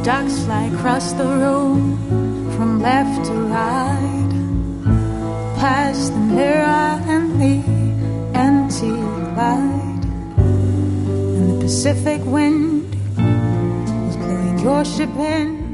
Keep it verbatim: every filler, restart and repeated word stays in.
ducks fly across the room from left to right, past the mirror and the empty light. And the Pacific wind was blowing your ship in